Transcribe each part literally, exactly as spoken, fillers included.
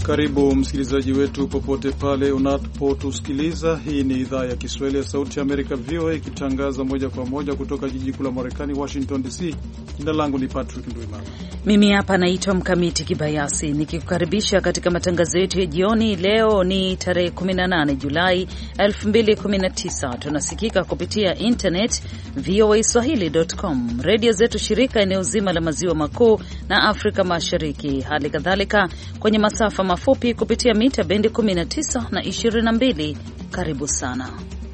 Karibu msikilizaji wetu popote pale unapotusikiliza. Hii ni idhaa ya Kiswahili ya Sauti ya Amerika V O A ikitangaza moja kwa moja kutoka jiji kuu la Marekani Washington D C. Jina langu ni Patrick Ndwimana. Mimi hapa naitwa Mkamiti Kibayasi nikikukaribisha katika matangazo yetu ya jioni. Leo ni tarehe kumi na nane Julai elfu mbili kumi na tisa. Tunasikika kupitia internet v o a swahili dot com, radio zetu shirika eneo zima la maziwa makuu na Afrika Mashariki, hali kadhalika kwenye masafa mafupi kupitia mita bendi kumi na tisa na ishirini na mbili. Karibu sana.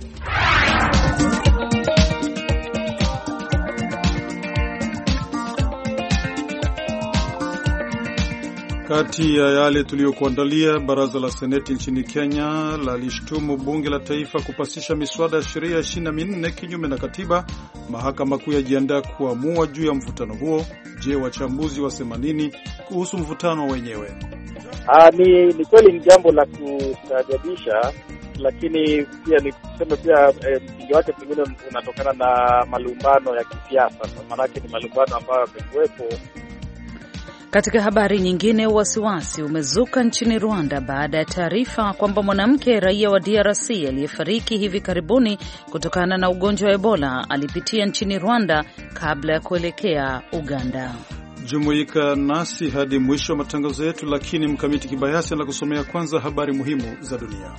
Kati ya yale tuliyokuandalia, baraza la seneti nchini Kenya lalishtumu bunge la taifa kupasisha miswada ya sheria ishirini na minne kinyume na katiba. Mahakama kuu yajiandaa kuamua juu ya mvutano huo. Je, wachambuzi wasema nini kuhusu mvutano wenyewe? Ah, ni, ni kweli ni jambo la kustaajabisha, lakini pia ni kusema pia msingi eh, wake pengine unatokana na malumbano ya kisiasa, kwa maana ni malumbano ambayo yamekuwepo. Katika habari nyingine, wasiwasi umezuka nchini Rwanda baada ya taarifa kwamba mwanamke raia wa D R C aliyefariki hivi karibuni kutokana na ugonjwa wa Ebola alipitia nchini Rwanda kabla ya kuelekea Uganda. Jumuika nasi hadi mwisho wa matangazo yetu, lakini Mkamiti Kibayasi anakusomea kwanza habari muhimu za dunia.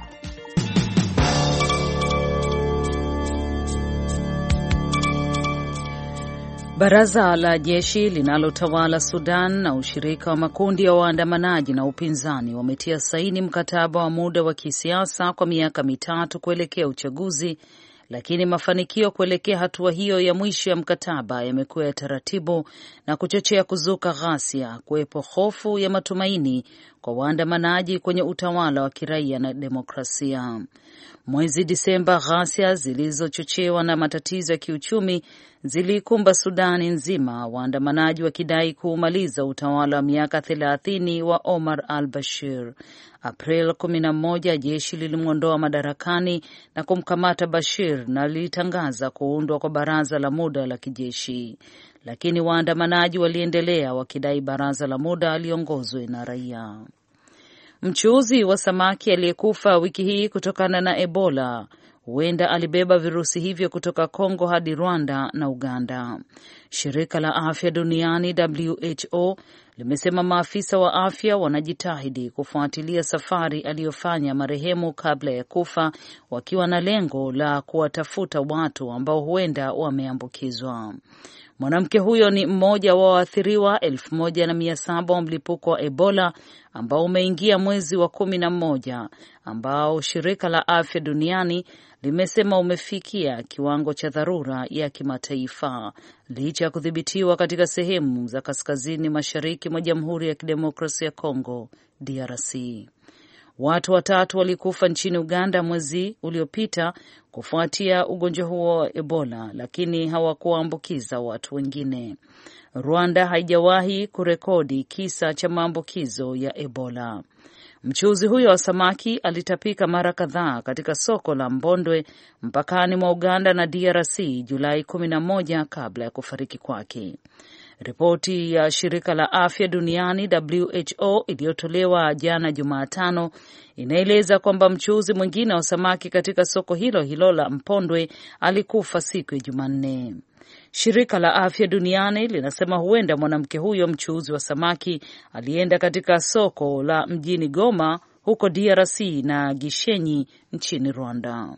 Baraza la jeshi linalotawala Sudan na ushirika wa makundi ya waandamanaji na upinzani wametia saini mkataba wa muda wa kisiasa kwa miaka mitatu kuelekea uchaguzi, lakini mafanikio kuelekea hatua hiyo ya mwisho ya mkataba yamekuwa ya taratibu na kuchochea kuzuka ghasia, kuwepo hofu ya matumaini kwa waandamanaji kwenye utawala wa kiraia na demokrasia. Mwezi Disemba, ghasia zilizochochewa na matatizo ya kiuchumi zilikumba Sudani nzima, waandamanaji wakidai kuumaliza utawala wa miaka thelathini wa Omar al-Bashir. April kumi na moja, jeshi lilimwondoa madarakani na kumkamata Bashir na lilitangaza kuundwa kwa baraza la muda la kijeshi. Lakini waandamanaji waliendelea wakidai baraza la muda liongozwe na raia. Mchuuzi wa samaki aliyekufa wiki hii kutokana na Ebola huenda alibeba virusi hivyo kutoka Kongo hadi Rwanda na Uganda. Shirika la Afya Duniani W H O limesema maafisa wa afya wanajitahidi kufuatilia safari aliyofanya marehemu kabla ya kufa, wakiwa na lengo la kuwatafuta watu ambao huenda wameambukizwa. Mwanamke huyo ni mmoja wa waathiriwa elfu moja na mia saba wa mlipuko wa Ebola ambao umeingia mwezi wa kumi na moja, ambao shirika la afya duniani limesema umefikia kiwango cha dharura ya kimataifa licha ya kudhibitiwa katika sehemu za kaskazini mashariki mwa Jamhuri ya Kidemokrasia ya Kongo D R C. Watu watatu walikufa nchini Uganda mwezi uliopita kufuatia ugonjwa huo wa Ebola, lakini hawakuambukiza watu wengine. Rwanda haijawahi kurekodi kisa cha maambukizo ya Ebola. Mchuuzi huyo wa samaki alitapika mara kadhaa katika soko la Mbondwe mpakani mwa Uganda na D R C Julai kumi na moja kabla ya kufariki kwake. Ripoti ya shirika la afya duniani W H O iliyotolewa jana Jumatano inaeleza kwamba mchuuzi mwingine wa samaki katika soko hilo hilo la Mpondwe alikufa siku ya Jumanne. Shirika la afya duniani linasema huenda mwanamke huyo mchuuzi wa samaki alienda katika soko la mjini Goma huko D R C na Gishenyi nchini Rwanda.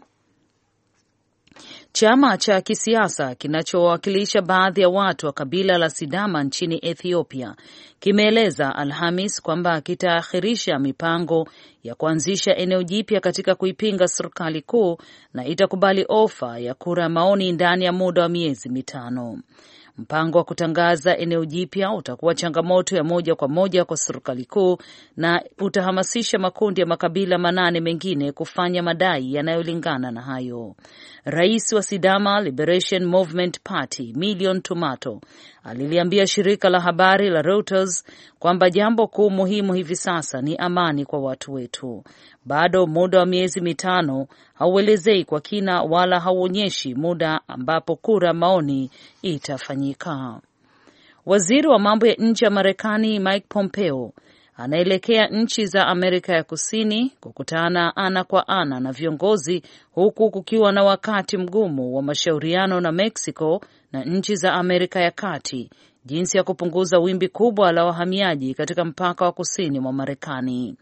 Chama cha kisiasa kinachowakilisha baadhi ya watu wa kabila la Sidama nchini Ethiopia kimeeleza Alhamis kwamba kitaakhirisha mipango ya kuanzisha eneo jipya katika kuipinga serikali kuu na itakubali ofa ya kura maoni ndani ya muda wa miezi mitano. Mpango wa kutangaza eneo jipya utakuwa changamoto ya moja kwa moja kwa serikali kuu na utahamasisha makundi ya makabila manane mengine kufanya madai yanayolingana na hayo. Rais wa Sidama Liberation Movement Party Million Tomato aliliambia shirika la habari la Reuters kwamba jambo kuu muhimu hivi sasa ni amani kwa watu wetu. Bado muda wa miezi mitano hauelezei kwa kina wala hauonyeshi muda ambapo kura maoni itafanyika. Waziri wa mambo ya nje wa Marekani Mike Pompeo anaelekea nchi za Amerika ya Kusini kukutana ana kwa ana na viongozi, huku kukiwa na wakati mgumu wa mashauriano na Mexico na nchi za Amerika ya Kati jinsi ya kupunguza wimbi kubwa la wahamiaji katika mpaka wa kusini mwa Marekani.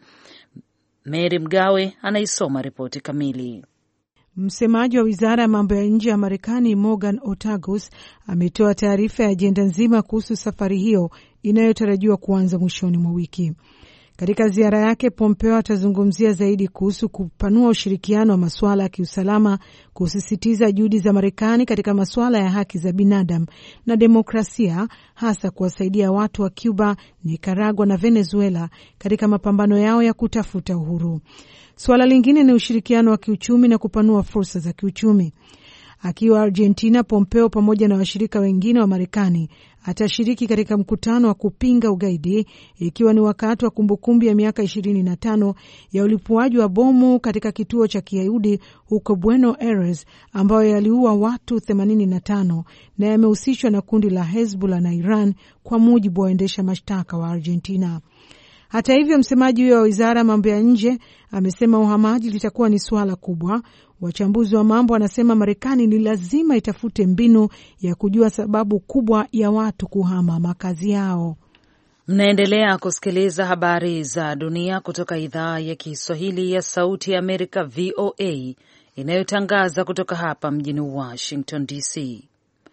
Mary Mgawe anaisoma ripoti kamili. Msemaji wa wizara ya mambo ya nje ya Marekani Morgan Ortagus ametoa taarifa ya ajenda nzima kuhusu safari hiyo inayotarajiwa kuanza mwishoni mwa wiki. Katika ziara yake, Pompeo atazungumzia zaidi kuhusu kupanua ushirikiano wa masuala ya kiusalama, kusisitiza juhudi za Marekani katika masuala ya haki za binadamu na demokrasia, hasa kuwasaidia watu wa Cuba, Nicaragua na Venezuela katika mapambano yao ya kutafuta uhuru. Suala lingine ni ushirikiano wa kiuchumi na kupanua fursa za kiuchumi. Akiwa Argentina, Pompeo pamoja na washirika wengine wa Marekani atashiriki katika mkutano wa kupinga ugaidi, ikiwa ni wakati wa kumbukumbu ya miaka ishirini na tano ya ulipuaji wa bomu katika kituo cha Kiyahudi huko Buenos Aires ambayo yaliua watu themanini na tano na yamehusishwa na kundi la Hezbollah na Iran, kwa mujibu wa waendesha mashtaka wa Argentina. Hata hivyo, msemaji huyo wa wizara ya mambo ya nje amesema uhamaji litakuwa ni suala kubwa. Wachambuzi wa mambo wanasema Marekani ni lazima itafute mbinu ya kujua sababu kubwa ya watu kuhama makazi yao. Mnaendelea kusikiliza habari za dunia kutoka idhaa ya Kiswahili ya Sauti ya Amerika, V O A, inayotangaza kutoka hapa mjini Washington D C.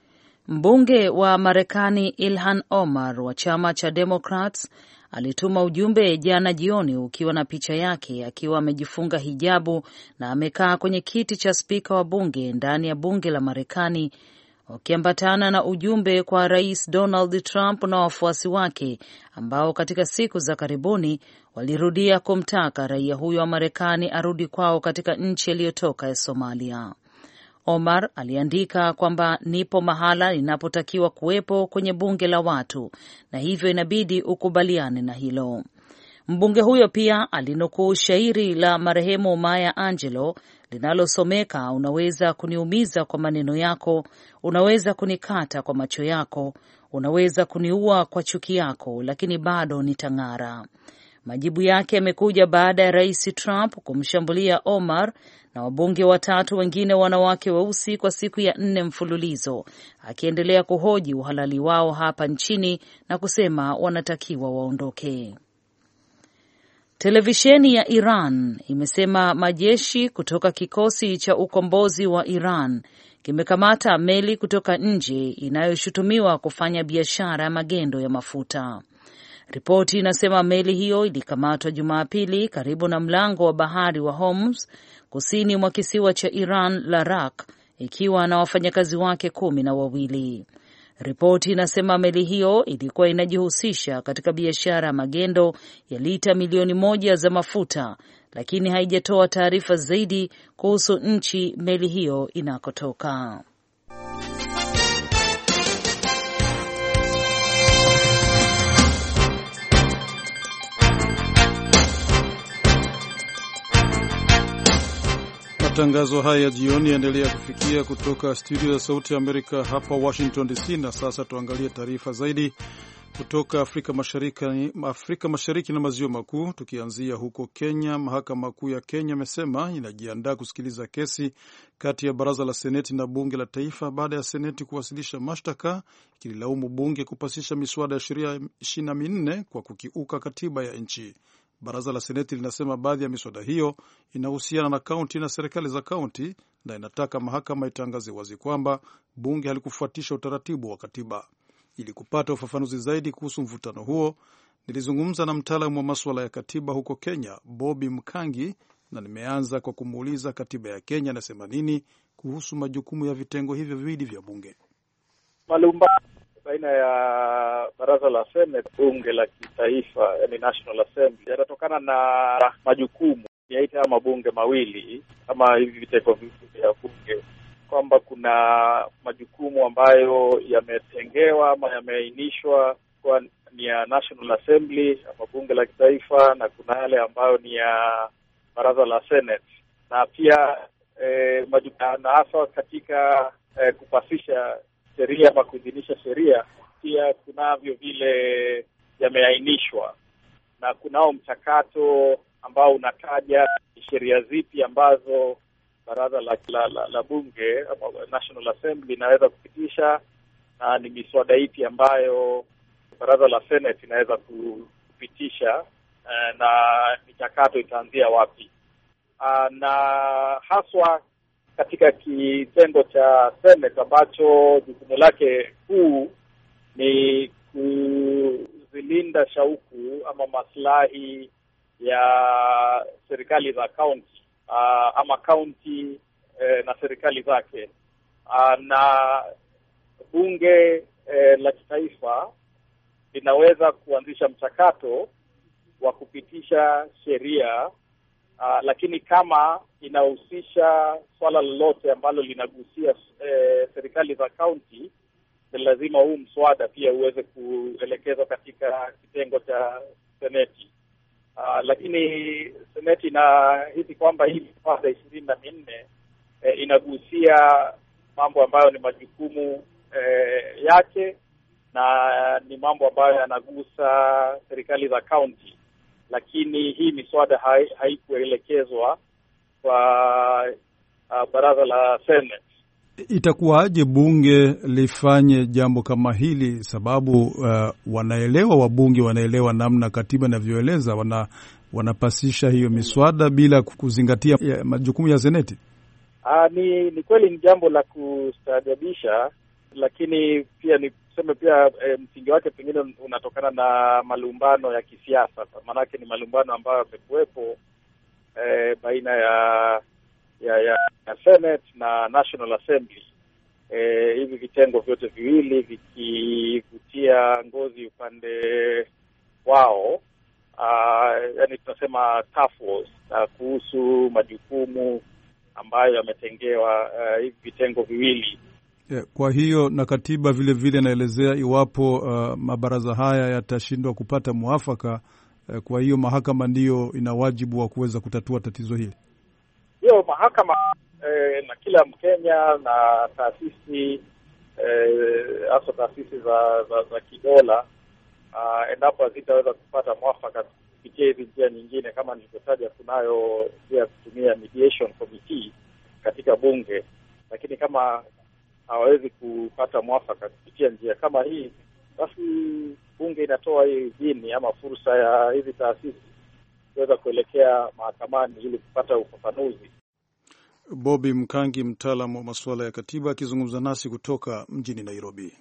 Mbunge wa Marekani Ilhan Omar wa chama cha Democrats alituma ujumbe jana jioni ukiwa na picha yake akiwa amejifunga hijabu na amekaa kwenye kiti cha spika wa bunge ndani ya bunge la Marekani, ukiambatana na ujumbe kwa Rais Donald Trump na wafuasi wake ambao katika siku za karibuni walirudia kumtaka raia huyo wa Marekani arudi kwao katika nchi aliyotoka ya Somalia. Omar aliandika kwamba nipo mahala ninapotakiwa kuwepo kwenye bunge la watu na hivyo inabidi ukubaliane na hilo. Mbunge huyo pia alinukuu shairi la marehemu Maya Angelou linalosomeka, unaweza kuniumiza kwa maneno yako, unaweza kunikata kwa macho yako, unaweza kuniua kwa chuki yako, lakini bado nitang'ara. Majibu yake yamekuja baada ya Rais Trump kumshambulia Omar na wabunge watatu wengine wanawake weusi kwa siku ya nne mfululizo, akiendelea kuhoji uhalali wao hapa nchini na kusema wanatakiwa waondoke. Televisheni ya Iran imesema majeshi kutoka kikosi cha ukombozi wa Iran kimekamata meli kutoka nje inayoshutumiwa kufanya biashara ya magendo ya mafuta. Ripoti inasema meli hiyo ilikamatwa Jumapili karibu na mlango wa bahari wa Hormuz, kusini mwa kisiwa cha Iran la Rak, ikiwa na wafanyakazi wake kumi na wawili. Ripoti inasema meli hiyo ilikuwa inajihusisha katika biashara ya magendo ya lita milioni moja za mafuta, lakini haijatoa taarifa zaidi kuhusu nchi meli hiyo inakotoka. Matangazo haya ya jioni yaendelea kufikia kutoka studio za Sauti ya Amerika hapa Washington D C. Na sasa tuangalie taarifa zaidi kutoka Afrika Mashariki, Afrika Mashariki na Maziwa Makuu, tukianzia huko Kenya. Mahakama Kuu ya Kenya imesema inajiandaa kusikiliza kesi kati ya Baraza la Seneti na Bunge la Taifa baada ya Seneti kuwasilisha mashtaka ikilaumu bunge kupasisha miswada ya sheria ishirini na minne kwa kukiuka katiba ya nchi. Baraza la Seneti linasema baadhi ya miswada hiyo inahusiana na kaunti na serikali za kaunti na inataka mahakama itangaze wazi kwamba bunge halikufuatisha utaratibu wa katiba. Ili kupata ufafanuzi zaidi kuhusu mvutano huo, nilizungumza na mtaalamu wa masuala ya katiba huko Kenya, Bobby Mkangi, na nimeanza kwa kumuuliza katiba ya Kenya inasema nini kuhusu majukumu ya vitengo hivyo viwili vya bunge. Malumbano baina ya baraza la Senate, bunge la kitaifa, yani National Assembly, yanatokana na majukumu yaita ama bunge mawili kama hivi vitengo vya bunge, kwamba kuna majukumu ambayo yametengewa ama yameainishwa kwa ni ya National Assembly ama bunge la kitaifa, na kuna yale ambayo ni ya baraza la Senate. Na pia eh, majukumu na hasa katika eh, kupasisha sheria ama kuidhinisha sheria, pia kunavyo vile yameainishwa. na kunao mchakato ambao unataja sheria zipi ambazo baraza la, la, la, la bunge ama National Assembly inaweza kupitisha, na ni miswada ipi ambayo baraza la Senate inaweza kupitisha, na michakato itaanzia wapi. Na haswa katika kitengo cha Senate ambacho jukumu lake kuu ni kuzilinda shauku ama maslahi ya serikali za county uh, ama county eh, na serikali zake uh, na bunge eh, la kitaifa linaweza kuanzisha mchakato wa kupitisha sheria uh, lakini kama inahusisha swala lolote ambalo linagusia eh, serikali za county, ni lazima huu mswada pia uweze kuelekezwa katika kitengo cha seneti. Uh, lakini seneti inahisi kwamba hii miswada ishirini na minne eh, inagusia mambo ambayo ni majukumu eh, yake, na ni mambo ambayo yanagusa serikali za county, lakini hii miswada haikuelekezwa kwa uh, baraza la Senate. Itakuwaje bunge lifanye jambo kama hili? Sababu uh, wanaelewa wabunge wanaelewa namna katiba inavyoeleza, wana wanapasisha hiyo miswada bila kuzingatia ya, majukumu ya seneti. Ah, ni ni kweli ni jambo la kustaajabisha, lakini pia ni kusema pia e, msingi wake pengine unatokana na malumbano ya kisiasa. Maana yake ni malumbano ambayo yamekuwepo e, baina ya ya ya ya Senate na National Assembly. Eh, hivi vitengo vyote viwili vikivutia ngozi upande wao, ah, yani tunasema tough wars uh, kuhusu majukumu ambayo yametengewa uh, hivi vitengo viwili. Yeah, kwa hiyo na katiba vile vile naelezea iwapo uh, mabaraza haya yatashindwa kupata muafaka, uh, kwa hiyo mahakama ndiyo ina wajibu wa kuweza kutatua tatizo hili. Hiyo mahakama eh, na kila Mkenya na taasisi eh, hasa taasisi za za, za kidola uh, endapo hazitaweza kupata mwafaka kupitia hizi njia nyingine, kama nilivyotaja, kunayo pia kutumia mediation committee katika bunge, lakini kama hawawezi kupata mwafaka kupitia njia kama hii, basi bunge inatoa hii idhini ama fursa ya hizi taasisi kuweza kuelekea mahakamani ili kupata ufafanuzi. Bobby Mkangi, mtaalamu wa masuala ya katiba, akizungumza nasi kutoka mjini Nairobi.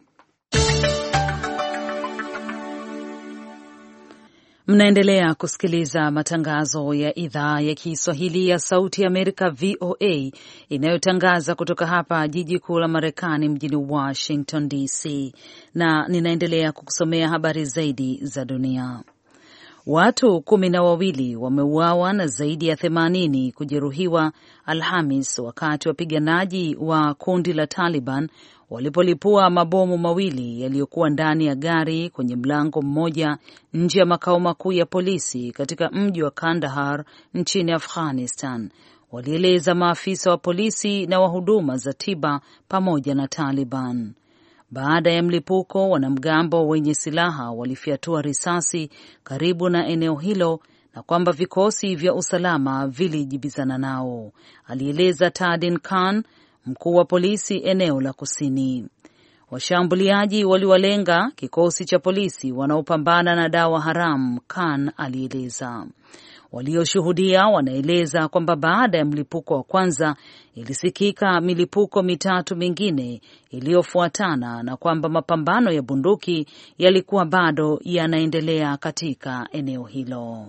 Mnaendelea kusikiliza matangazo ya idhaa ya Kiswahili ya Sauti ya Amerika, V O A, inayotangaza kutoka hapa jiji kuu la Marekani, mjini Washington D C, na ninaendelea kukusomea habari zaidi za dunia. Watu kumi na wawili wameuawa na zaidi ya themanini kujeruhiwa Alhamis wakati wapiganaji wa kundi la Taliban walipolipua mabomu mawili yaliyokuwa ndani ya gari kwenye mlango mmoja nje ya makao makuu ya polisi katika mji wa Kandahar nchini Afghanistan, walieleza maafisa wa polisi na wa huduma za tiba pamoja na Taliban. Baada ya mlipuko, wanamgambo wenye silaha walifyatua risasi karibu na eneo hilo na kwamba vikosi vya usalama vilijibizana nao, alieleza Tadin Khan, mkuu wa polisi eneo la kusini. Washambuliaji waliwalenga kikosi cha polisi wanaopambana na dawa haramu, Khan alieleza. Walioshuhudia wanaeleza kwamba baada ya mlipuko wa kwanza ilisikika milipuko mitatu mingine iliyofuatana na kwamba mapambano ya bunduki yalikuwa bado yanaendelea katika eneo hilo.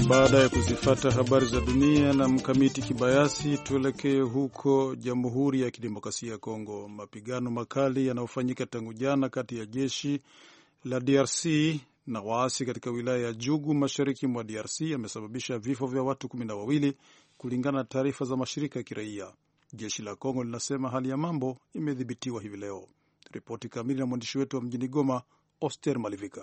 Baada ya kuzifata habari za dunia na Mkamiti Kibayasi, tuelekee huko Jamhuri ya Kidemokrasia ya Kongo. Mapigano makali yanayofanyika tangu jana kati ya jeshi la D R C na waasi katika wilaya ya Jugu mashariki mwa D R C yamesababisha vifo vya watu kumi na wawili kulingana na taarifa za mashirika ya kiraia. Jeshi la Kongo linasema hali ya mambo imedhibitiwa hivi leo. Ripoti kamili na mwandishi wetu wa mjini Goma, Oster Malivika.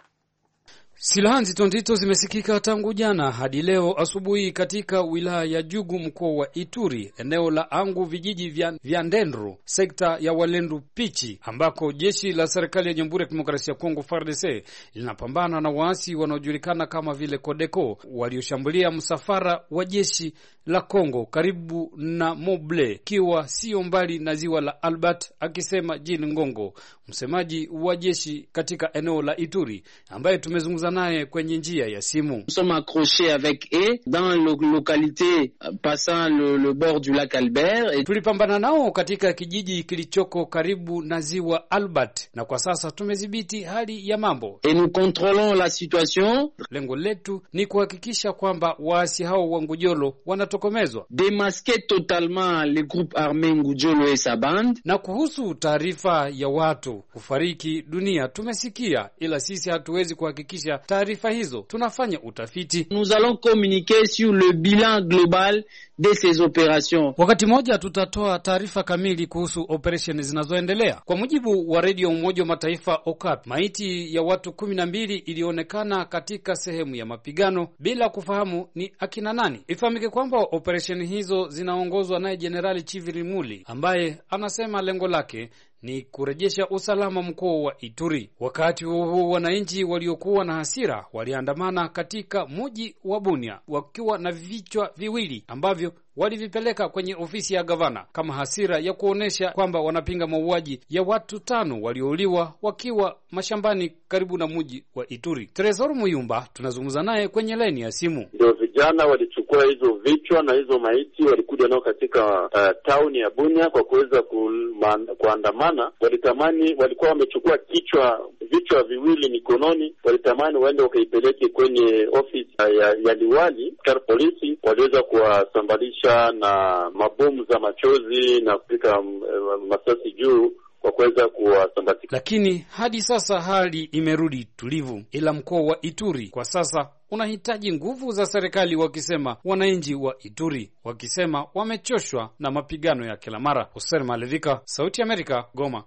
Silaha nzito nzito zimesikika tangu jana hadi leo asubuhi katika wilaya ya Jugu mkoa wa Ituri, eneo la Angu vijiji vya, vya Ndendro, sekta ya Walendu Pichi, ambako jeshi la serikali ya Jamhuri ya Kidemokrasia ya Kongo F A R D C linapambana na waasi wanaojulikana kama vile Kodeko walioshambulia msafara wa jeshi la Kongo karibu na Moble, kiwa sio mbali na ziwa la Albert, akisema Jini Ngongo, msemaji wa jeshi katika eneo la Ituri, ambaye tumezungumza naye kwenye njia ya simu. Nous sommes accrochés avec eux dans la localité passant le, le bord du lac Albert. Et... tulipambana nao katika kijiji kilichoko karibu na ziwa Albert, na kwa sasa tumedhibiti hali ya mambo. Et nous contrôlons la situation. Lengo letu ni kuhakikisha kwamba waasi hao wa Ngujolo wanatokomezwa, démasquer totalement les groupes armés Ngujolo et sa bande. Na kuhusu taarifa ya watu kufariki dunia tumesikia, ila sisi hatuwezi kuhakikisha taarifa hizo, tunafanya utafiti. Nous allons communiquer sur le bilan global de ces opérations. Wakati moja tutatoa taarifa kamili kuhusu operation zinazoendelea. Kwa mujibu wa Radio Umoja wa Mataifa O C A P, maiti ya watu kumi na mbili ilionekana katika sehemu ya mapigano bila kufahamu ni akina nani. Ifahamike kwamba operation hizo zinaongozwa naye Jenerali Chiviri Muli, ambaye anasema lengo lake ni kurejesha usalama mkoa wa Ituri. Wakati huo wananchi waliokuwa na hasira waliandamana katika mji wa Bunia wakiwa na vichwa viwili ambavyo walivipeleka kwenye ofisi ya gavana kama hasira ya kuonesha kwamba wanapinga mauaji ya watu tano waliouliwa wakiwa mashambani karibu na mji wa Ituri. Tresor Muyumba tunazungumza naye kwenye laini ya simu. Ndio vijana walichukua hizo vichwa na hizo maiti, walikuja nao katika uh, town ya Bunia kwa kuweza kuandamana. Walitamani, walikuwa wamechukua kichwa vichwa viwili mikononi, walitamani waende wakaipeleke kwenye ofisi uh, ya, ya liwali. Askari polisi waliweza kuwasambalisha na mabomu za machozi na kupika uh, masasi juu kwa kuweza kuwasambatika. Lakini hadi sasa hali imerudi tulivu, ila mkoa wa Ituri kwa sasa unahitaji nguvu za serikali, wakisema wananchi wa Ituri, wakisema wamechoshwa na mapigano ya kila mara. Hussein Malivika, Sauti ya Amerika, Goma.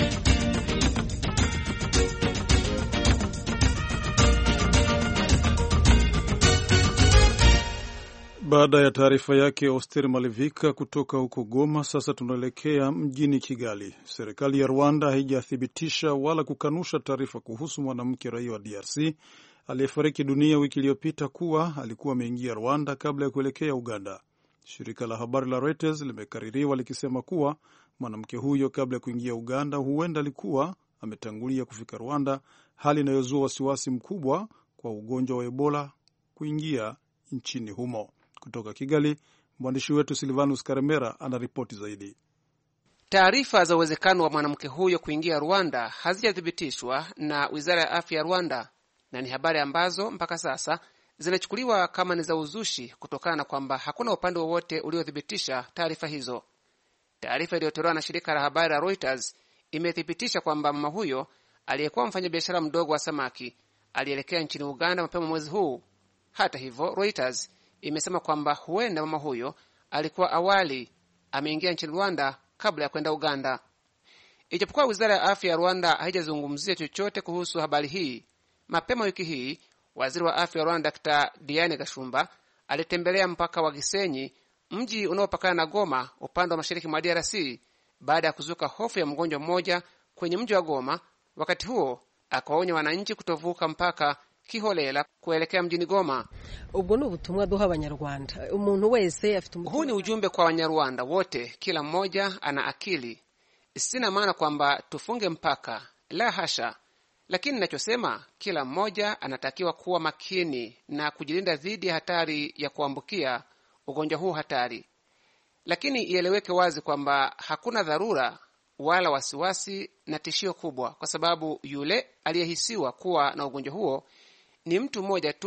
Baada ya taarifa yake Oster Malivika kutoka huko Goma, sasa tunaelekea mjini Kigali. Serikali ya Rwanda haijathibitisha wala kukanusha taarifa kuhusu mwanamke raia wa D R C aliyefariki dunia wiki iliyopita kuwa alikuwa ameingia Rwanda kabla ya kuelekea Uganda. Shirika la habari la Reuters limekaririwa likisema kuwa mwanamke huyo kabla ya kuingia Uganda huenda alikuwa ametangulia kufika Rwanda, hali inayozua wasiwasi mkubwa kwa ugonjwa wa Ebola kuingia nchini humo. Kutoka Kigali, mwandishi wetu Silvanus Karemera anaripoti zaidi. Taarifa za uwezekano wa mwanamke huyo kuingia Rwanda hazijathibitishwa na Wizara ya Afya ya Rwanda, na ni habari ambazo mpaka sasa zinachukuliwa kama ni za uzushi kutokana na kwamba hakuna upande wowote uliothibitisha taarifa hizo. Taarifa iliyotolewa na shirika la habari la Reuters imethibitisha kwamba mama huyo aliyekuwa mfanyabiashara mdogo wa samaki alielekea nchini Uganda mapema mwezi huu. Hata hivyo, Reuters imesema kwamba huenda mama huyo alikuwa awali ameingia nchini Rwanda kabla ya kwenda Uganda. Ijapokuwa Wizara ya Afya ya Rwanda haijazungumzia chochote kuhusu habari hii, mapema wiki hii Waziri wa Afya ya Rwanda Daktari Diane Gashumba alitembelea mpaka wa Gisenyi, mji unaopakana na Goma upande wa mashariki mwa D R C, baada ya kuzuka hofu ya mgonjwa mmoja kwenye mji wa Goma. Wakati huo akawaonya wananchi kutovuka mpaka kiholela kuelekea mjini Goma. Ubwo ni ubutumwa duha abanyarwanda. Umuntu wese afite umutima. Huu ni ujumbe kwa Wanyarwanda wote, kila mmoja ana akili. Sina maana kwamba tufunge mpaka, la hasha. Lakini ninachosema, kila mmoja anatakiwa kuwa makini na kujilinda dhidi ya hatari ya kuambukia ugonjwa huu hatari. Lakini ieleweke wazi kwamba hakuna dharura wala wasiwasi na tishio kubwa, kwa sababu yule aliyehisiwa kuwa na ugonjwa huo ni mtu mmoja tu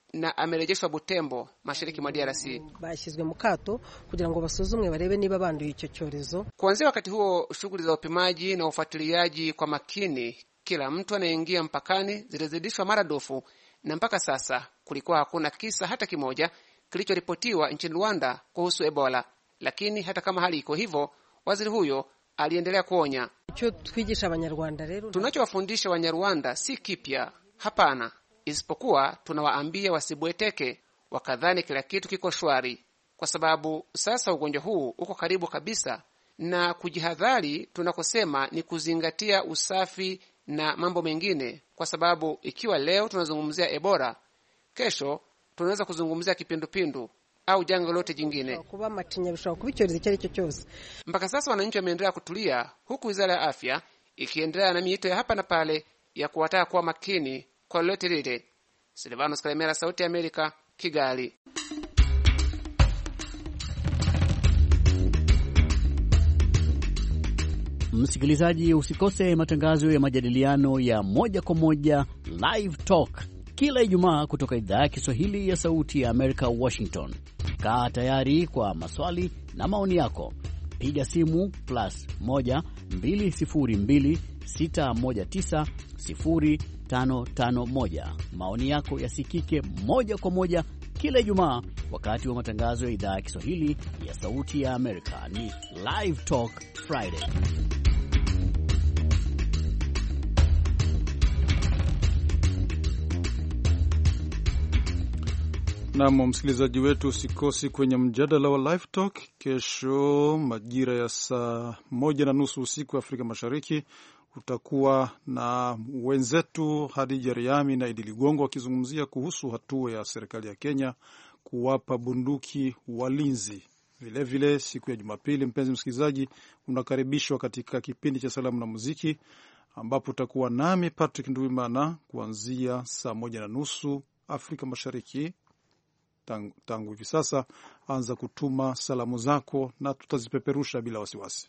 na amerejeshwa Butembo, mashariki mwa D R C. Bashyizwe mu kato kugira ngo basuzumwe barebe niba banduye icyo cyorezo. Kuanzia wakati huo, shughuli za upimaji na ufuatiliaji kwa makini kila mtu anayeingia mpakani zilizidishwa maradufu, na mpaka sasa kulikuwa hakuna kisa hata kimoja kilichoripotiwa nchini Rwanda kuhusu Ebola. Lakini hata kama hali iko hivyo, waziri huyo aliendelea kuonya, icyo twigisha abanyarwanda rero, tunachowafundisha Wanyarwanda si kipya, hapana, isipokuwa tunawaambia wasibweteke wakadhani kila kitu kiko shwari, kwa sababu sasa ugonjwa huu uko karibu kabisa, na kujihadhari tunakosema ni kuzingatia usafi na mambo mengine, kwa sababu ikiwa leo tunazungumzia Ebola, kesho tunaweza kuzungumzia kipindupindu au janga lolote jingine. Kuba matinya bishobora kuba icyorezo icyo cyose. Mpaka sasa wananchi wameendelea kutulia, huku Wizara ya Afya ikiendelea na miito ya hapa na pale ya kuwataka kuwa makini kwa lolote lile. Silvanos Kalemera, Sauti ya Amerika, Kigali. Msikilizaji, usikose matangazo ya majadiliano ya moja kwa moja Live Talk kila Ijumaa kutoka idhaa ya Kiswahili ya Sauti ya Amerika, Washington. Kaa tayari kwa maswali na maoni yako. Piga simu plus moja mbili sifuri mbili sita moja tisa sifuri tano tano moja. Maoni yako yasikike moja kwa moja kila Ijumaa wakati wa matangazo ya idhaa ya Kiswahili ya Sauti ya Amerika. Ni Live Talk Friday. Naam, msikilizaji wetu, usikosi kwenye mjadala wa Live Talk kesho majira ya saa moja na nusu usiku Afrika Mashariki. Utakuwa na wenzetu Hadija Riami na Idi Ligongo wakizungumzia kuhusu hatua ya serikali ya Kenya kuwapa bunduki walinzi. Vile vile siku ya Jumapili, mpenzi msikilizaji, unakaribishwa katika kipindi cha salamu na muziki, ambapo utakuwa nami Patrick Nduwimana kuanzia saa moja na nusu Afrika Mashariki. Tangu, tangu hivi sasa anza kutuma salamu zako na tutazipeperusha bila wasiwasi.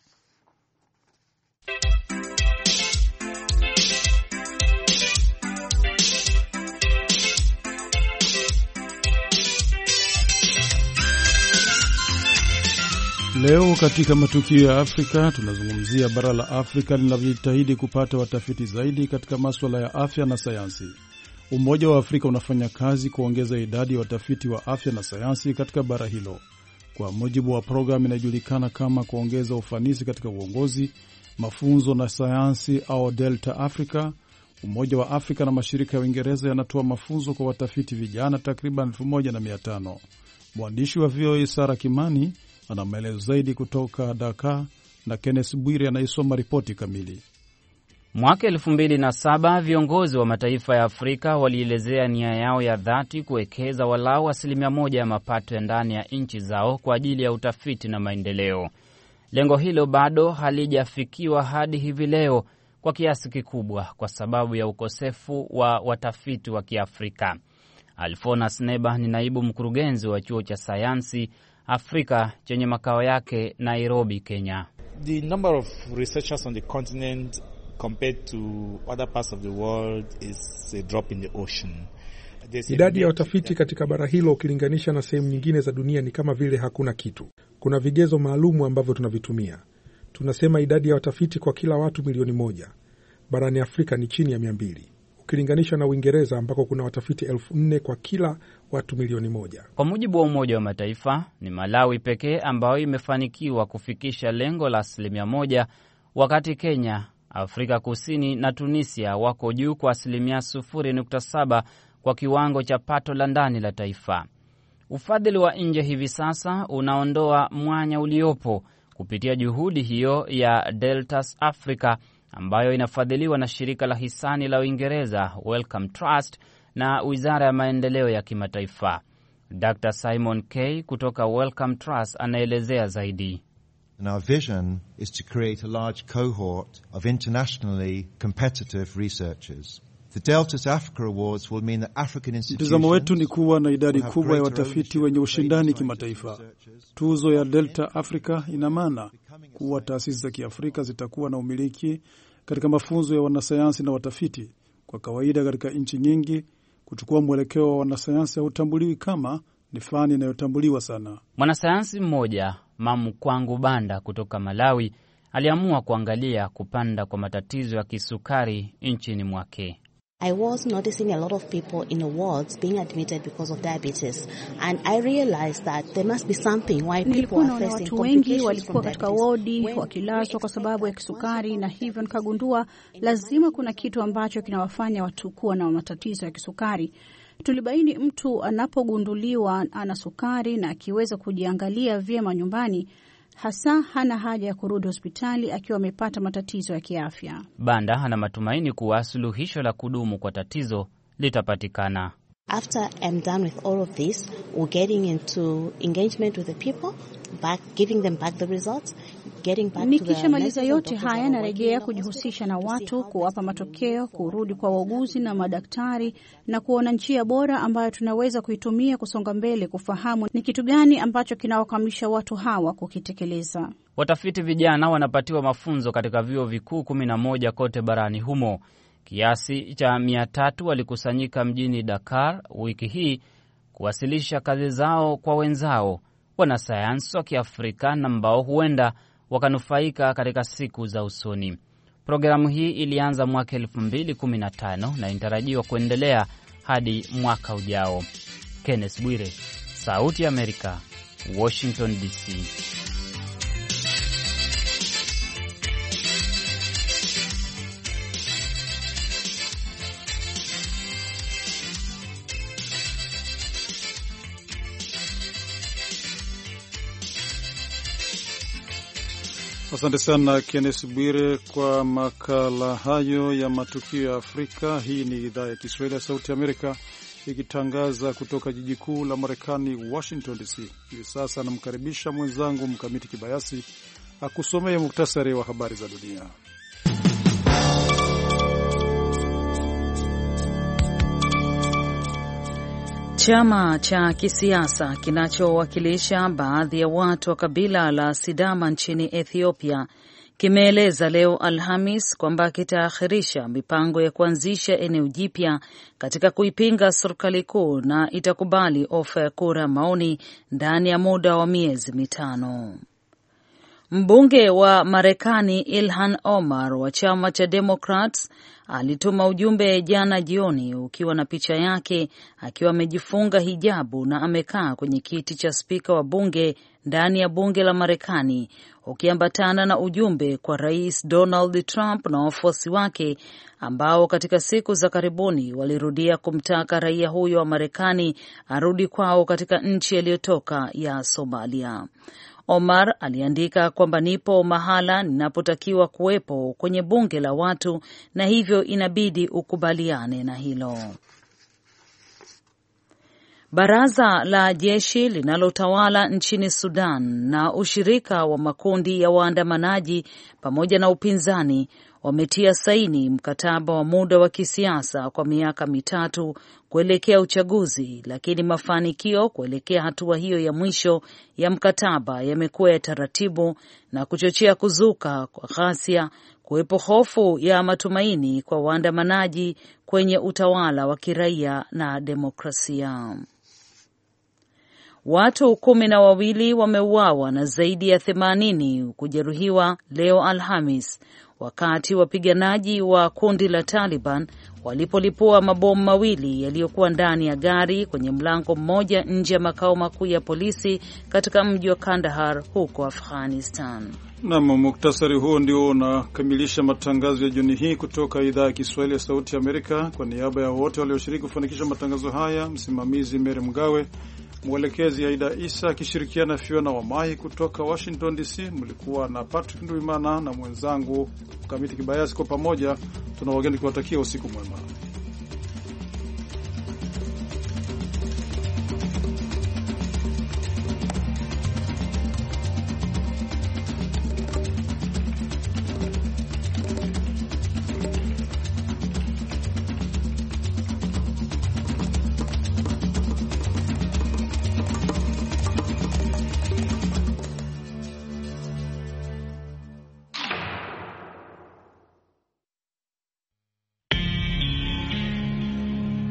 Leo katika matukio ya Afrika tunazungumzia bara la Afrika linavyojitahidi kupata watafiti zaidi katika masuala ya afya na sayansi. Umoja wa Afrika unafanya kazi kuongeza idadi ya watafiti wa afya na sayansi katika bara hilo. Kwa mujibu wa programu inayojulikana kama kuongeza ufanisi katika uongozi, mafunzo na sayansi au Delta Africa, Umoja wa Afrika na mashirika ya Uingereza yanatoa mafunzo kwa watafiti vijana takriban elfu moja na mia tano. Mwandishi wa V O A Sara Kimani ana maelezo zaidi kutoka Dakar na Kenneth Bwire anaisoma ripoti kamili. Mwaka elfu mbili na saba viongozi wa mataifa ya Afrika walielezea nia yao ya dhati kuwekeza walau asilimia moja ya mapato ya ndani ya nchi zao kwa ajili ya utafiti na maendeleo. Lengo hilo bado halijafikiwa hadi hivi leo kwa kiasi kikubwa kwa sababu ya ukosefu wa watafiti wa Kiafrika. Alfonas Neba ni naibu mkurugenzi wa chuo cha sayansi Afrika chenye makao yake Nairobi, Kenya. The number of researchers on the continent compared to other parts of the world is a drop in the ocean. Idadi ya watafiti katika bara hilo ukilinganisha na sehemu nyingine za dunia ni kama vile hakuna kitu. Kuna vigezo maalumu ambavyo tunavitumia. Tunasema idadi ya watafiti kwa kila watu milioni moja. Barani Afrika ni chini ya mia mbili. Ukilinganisha na Uingereza ambako kuna watafiti elfu nne kwa kila watu milioni moja. Kwa mujibu wa Umoja wa Mataifa, ni Malawi pekee ambayo imefanikiwa kufikisha lengo la asilimia moja, wakati Kenya, Afrika Kusini na Tunisia wako juu kwa asilimia sufuri nukta saba kwa kiwango cha pato la ndani la taifa. Ufadhili wa nje hivi sasa unaondoa mwanya uliopo kupitia juhudi hiyo ya Deltas Africa ambayo inafadhiliwa na shirika la hisani la Uingereza Wellcome Trust na Wizara ya Maendeleo ya Kimataifa. Doctor Simon Kay kutoka Wellcome Trust anaelezea zaidi. And our vision is to create a large cohort of internationally competitive researchers. The Deltas Africa Awards will mean that African institutions. Mtazamo wetu ni kuwa na idadi kubwa ya watafiti wenye ushindani kimataifa. Tuzo ya Delta Africa ina maana kuwa taasisi za Kiafrika zitakuwa na umiliki katika mafunzo ya wanasayansi na watafiti. Kwa kawaida katika nchi nyingi kuchukua mwelekeo wa wanasayansi hautambuliwi kama ni fani inayotambuliwa sana. Mwanasayansi mmoja, Mamu Kwangu Banda kutoka Malawi, aliamua kuangalia kupanda kwa matatizo ya kisukari nchini mwake. I was noticing a lot of people in the wards being admitted because of diabetes, and I realized that there must be something why people are facing watu wengi walikuwa katika wodi wakilazwa kwa sababu ya kisukari, na hivyo nikagundua lazima kuna kitu ambacho kinawafanya watu kuwa na matatizo ya kisukari. Tulibaini mtu anapogunduliwa ana sukari na akiweza kujiangalia vyema nyumbani, hasa hana haja ya kurudi hospitali akiwa amepata matatizo ya kiafya. Banda ana matumaini kuwa suluhisho la kudumu kwa tatizo litapatikana. After I'm done with all of this, we're getting into engagement with the people, back giving them back the results, getting back to the. Nikishamaliza yote haya narejea kujihusisha na watu, kuwapa matokeo, kurudi kwa wauguzi na madaktari na kuona njia bora ambayo tunaweza kuitumia kusonga mbele, kufahamu ni kitu gani ambacho kinawakamisha watu hawa kukitekeleza. Watafiti vijana wanapatiwa mafunzo katika vyuo vikuu kumi na moja kote barani humo. Kiasi cha mia tatu walikusanyika mjini Dakar wiki hii kuwasilisha kazi zao kwa wenzao, wanasayansi wa Kiafrika na ambao huenda wakanufaika katika siku za usoni. Programu hii ilianza mwaka elfu mbili kumi na tano na inatarajiwa kuendelea hadi mwaka ujao. Kenneth Bwire, Sauti ya Amerika, Washington D C. Asante sana Kenneth Bwire kwa makala hayo ya matukio ya Afrika. Hii ni idhaa ya Kiswahili ya Sauti ya Amerika ikitangaza kutoka jiji kuu la Marekani, Washington D C. Hivi sasa namkaribisha mwenzangu Mkamiti Kibayasi akusomee muktasari wa habari za dunia. Chama cha kisiasa kinachowakilisha baadhi ya watu wa kabila la Sidama nchini Ethiopia kimeeleza leo Alhamis kwamba kitaakhirisha mipango ya kuanzisha eneo jipya katika kuipinga serikali kuu na itakubali ofa ya kura maoni ndani ya muda wa miezi mitano. Mbunge wa Marekani Ilhan Omar wa chama cha Democrats alituma ujumbe jana jioni ukiwa na picha yake akiwa amejifunga hijabu na amekaa kwenye kiti cha spika wa bunge ndani ya bunge la Marekani, ukiambatana na ujumbe kwa Rais Donald Trump na wafuasi wake ambao katika siku za karibuni walirudia kumtaka raia huyo wa Marekani arudi kwao katika nchi aliyotoka ya Somalia. Omar aliandika kwamba nipo mahala ninapotakiwa kuwepo kwenye bunge la watu na hivyo inabidi ukubaliane na hilo. Baraza la jeshi linalotawala nchini Sudan na ushirika wa makundi ya waandamanaji pamoja na upinzani wametia saini mkataba wa muda wa kisiasa kwa miaka mitatu kuelekea uchaguzi, lakini mafanikio kuelekea hatua hiyo ya mwisho ya mkataba yamekuwa ya taratibu na kuchochea kuzuka kwa ghasia, kuwepo hofu ya matumaini kwa waandamanaji kwenye utawala wa kiraia na demokrasia. Watu kumi na wawili wameuawa na zaidi ya themanini kujeruhiwa leo Alhamis wakati wapiganaji wa kundi la Taliban walipolipua mabomu mawili yaliyokuwa ndani ya gari kwenye mlango mmoja nje ya makao makuu ya polisi katika mji wa Kandahar huko Afghanistan. Na muktasari huo ndio unakamilisha matangazo ya jioni hii kutoka idhaa ya Kiswahili ya Sauti ya Amerika. Kwa niaba ya wote walioshiriki kufanikisha matangazo haya, msimamizi Mary Mgawe, mwelekezi Aida Isa akishirikiana Fiona Wamai kutoka Washington D C. Mlikuwa na Patrick Nduimana na mwenzangu Mkamiti Kibayasi. Kwa pamoja tunawageni kuwatakia usiku mwema.